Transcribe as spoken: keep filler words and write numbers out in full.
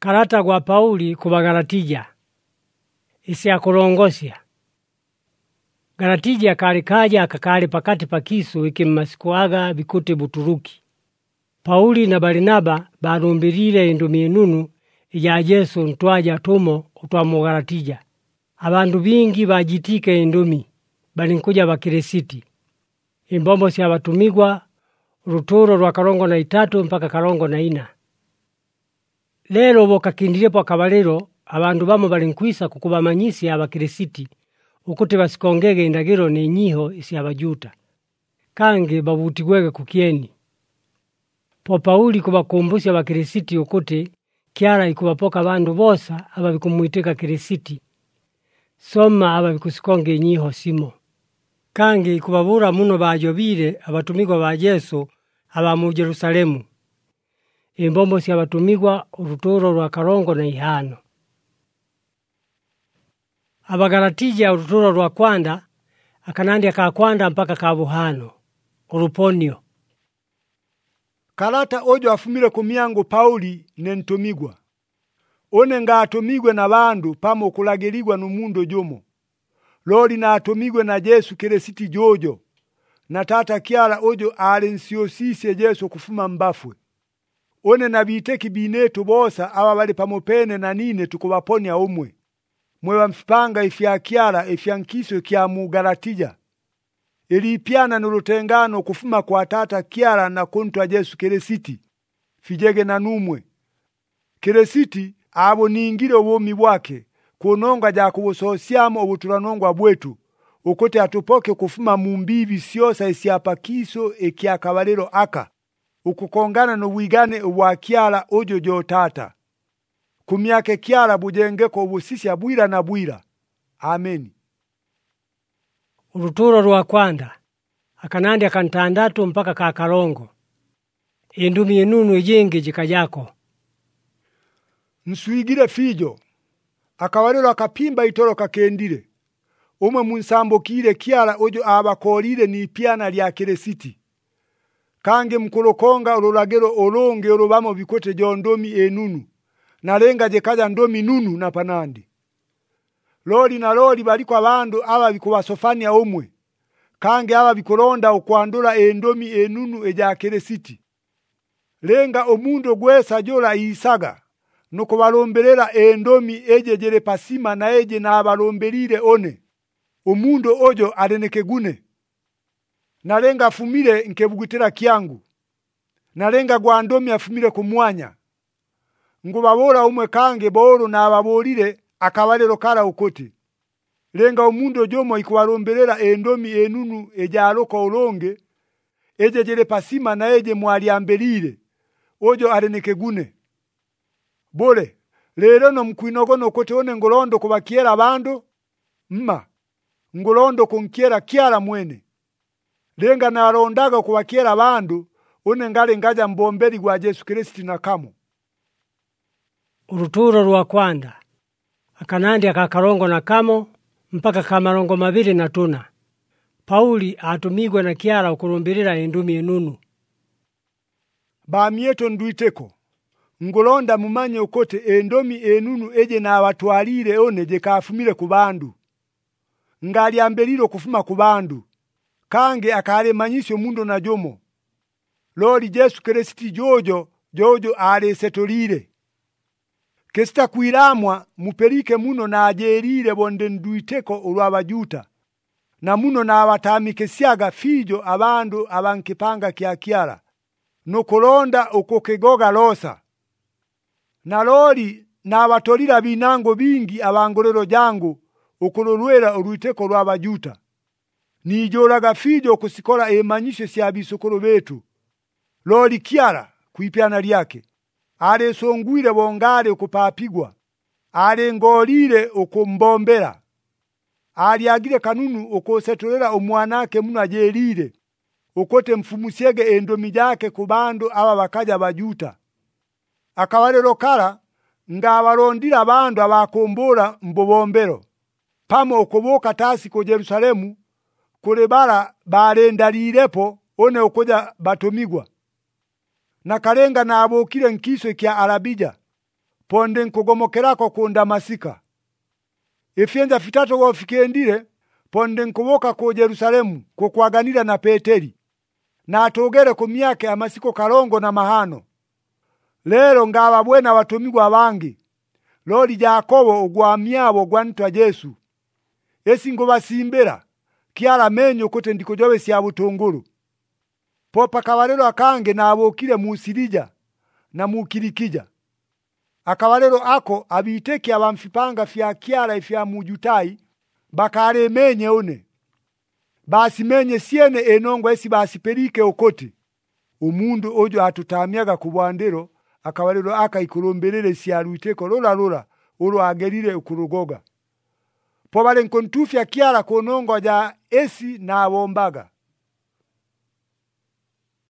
Kalata gwa Pauli ku Bagalatija. Isya kulongosya. Galatija kali kaja akakali pakati pakisu iki mmasikuaga bikuti Buturuki. Pauli na Barinaba balumbilile indumi inunu ija Yesu ntwaja tumo utwa mu Galatija. Abandu bingi bajitike indumi balinkuja bakirisiti. Imbombo sya batumigwa uruturo rwa kalongo na itatu mpaka kalongo na ina. Lelo bokakindilepo akabalero abandu bamo balinkwisa kukubamanyisya abakirisiti ukuti basikongege indagiro n'inyiho isi abajuta kange babutigwege kukyeni. Po Pauli kubakumbusya abakirisiti ukuti kyala ikubapoka abandu bosa ababikumwitika kirisiti soma ababikusikonge inyiho simo kange ikubabura muno bajobile abatumigwa ba Yesu aba mu Yerusalemu. Imbombo sya batumigwa uruturo rwa kalongo na ihano. Abagalatija uruturo rwa kwanda akanandi aka kwanda mpaka ka buhano uruponio. Kalata ojo afumile kumyango Pauli nentumigwa. One nga atumigwe na bandu pamo kulagiligwa numundo jomo. Loli na atumigwe na Yesu Kirisiti jojo. Na tata kyala ojo alensiosise Yesu kufuma mbafwe. One na biteki binetu bosa aba bali pamopene na nine tukubaponya umwe. Mwewa mfipanga ifya kyala ifya nkiso kya mu Galatija. Ilipiana nurutengano kufuma kwa tata kyala na kontwa Yesu Kirisiti. Fijege na numwe. Kirisiti abo ningire uwomi bwake. Kunonga ja kubusosyamo obutulanongwa bwetu. Ukote atupoke kufuma mumbibi siosa isiapakiso ekia kabalero aka. Ukukongana no wigane wa kyala ojo jo tata. Kumyake kyala bujengeko obusisya bwira na bwira. Amen. Uruturo rwa kwanda akanandi akantandatu mpaka ka kalongo. Indumi inunu ijingi jikajako. Nsuigire fijo. Akabalero akapimba itoro kakendire. Umwe munsambo kire kyala ojo abakolire ni piana lya Kirisiti. Kange mkulokonga urulagero olonge urubamo bikote jo ndomi enunu. Nalenga jekaja ndomi nunu na panandi. Loli na loli baliko abandu aba bikubasofania umwe. Kange aba bikulonda ukwandula endomi enunu eja Kirisiti. Lenga omundo gwesa jola isaga. Nuko balombelela endomi eje jere pasima na eje na abalombelile one. Omundo ojo adenekegune. Nalenga afumile nkebugutira kyangu. Nalenga gwandomi afumile kumwanya. Ngubabora umwe kange boro na ababolile akabalero kala ukoti. Lenga omundo jomo ikuwalombelela endomi enunu eja aloko olonge. Eje jere pasima na eje mwaliambelile. Ojo adenekegune. Bole, lero no mkwinogono kote one ngolondo kubakiera bando. Mma, ngolondo kunkiera kiara mwene. Lenga na alondaga kubakiera bandu, one ngale ngaja mbombeli gwa Yesu Kristi na kamo. Uruturo rwa kwanda akanandi akakalongo na kamo mpaka kamarongo mabili na tuna. Pauli atumigwe na kyala ukulumbilira indumi inunu. Bamieto nduiteko. Ngolonda mumanye ukote endomi enunu eje na abatwalire one je kafumile ku bandu. Ngali ambelilo kufuma ku bandu. Kange akale manyisyo mundo na jomo. Loli Yesu Kristi jojo, jojo ale setolire. Kesita kuiramwa muperike muno na ajerire bonde nduiteko olwabajuta. Na muno na abatamikesyaga fijo abandu abankipanga kya kyala. Nukulonda ukokegoga losa. Na loli na abatolira binango bingi abangolero jangu ukululwera olwiteko lwabajuta. Nijoraga fijo kusikola emanyisho sya bisukulu betu. Loli kyala kuipiana lyake. Ale songwire bongale ukupapigwa. Ale ngolire ukumbombera. Ali agire kanunu ukosetolera omwanake muno ajerire. Ukote mfumusyege endomi jake kubandu aba bakaja bajuta. Akabalero kala nga abalondira abandu abakombora mbobombero. Pamo okuboka tasi ku Yerusalemu kulebala balendalirepo one okuja batumigwa. Na kalenga na abokile nkiso kya Arabija. po ndinkugomokerako ku Damasika. Ifyenza fitatu gofikendile, po ndinkuboka ku Yerusalemu kukwaganira na Peteri. Na atogere ku myaka amasiko kalongo na mahano. Lero ngababwena batumigwa bangi. Loli Yakobo ogwamyabo gwantwa Yesu. Esi ngubasimbira kyala menyo kote ndikujobe sya butungulu. Popa kabalero akange nabokile mu Sirija na mu Kilikija. Akabalero ako abiteki abamfipanga fya kyala ifya mu Jutai bakale menye one. Basi menye siene enongo esi basiperike okoti. Umundu ojo atutamyaga ku bwandero akabalero akaikulomberere sya luteko lola lola ulo agerire ukurugoga. Po bale nkontufya kyala konongo ja esi na bombaga.